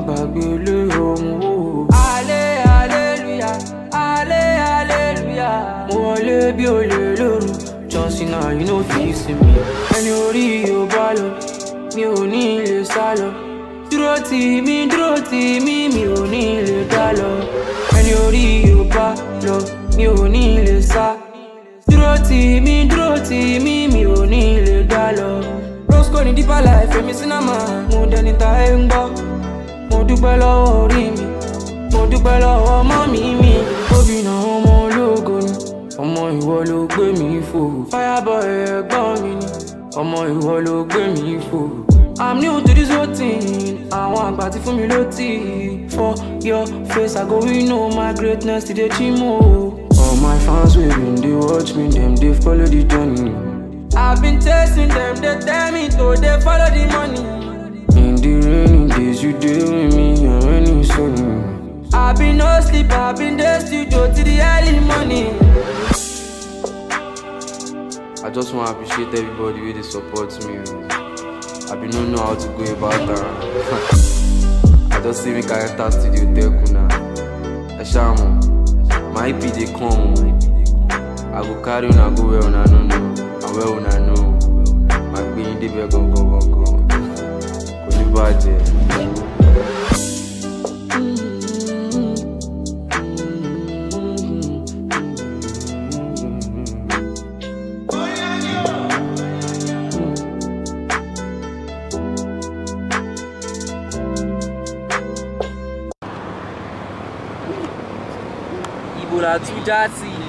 gbàgbé ilé ọmọ. Hallelujah, hallelujah. Mo wọlé bí olè lóru, John Cena, you know fix me. Ẹni orí yóò bá lọ, mi ò ní lè sá lọ. Dúró tì mí, mi ò ní lè dá lọ. Ẹni orí yóò bá lọ, mi ò ní lè sá. Dúró tì mí, mi ò ní lè dá lọ. Roscoe ní deeper life, èmi sinamá, mo dẹni ta ẹ̀ ń gbọ́. Mo dúpẹ́ lọ́wọ́ orí mi, mo dúpẹ́ lọ́wọ́ mọ́mí mi. Obìnrin ọmọ ológo ni, ọmọ ìwọ ló gbé mi fò. Fireboy ẹ̀gbọ́n mi ni, ọmọ ìwọ ló gbé mi fò. I'm new to this whole thing, àwọn àgbà ti fún mi lótì. For your face, I go win all my greatness to the chimo. All my fans wey been dey watch me, them dey follow the journey. I've been chasing them, they tell me to dey follow the money. In the rainy days, you dey with me, and when it's sunny. I've been no sleep, I've been there studio till the early morning. I just want to appreciate everybody wey dey support me. I been don't know how to go about that. I just say make I enter studio tell Kuna. Eshamo, my EP dey come. I go carry una go where una no know, and where una know. My being dey be go. Kò ní bàjẹ́. Ibo la tún já sí.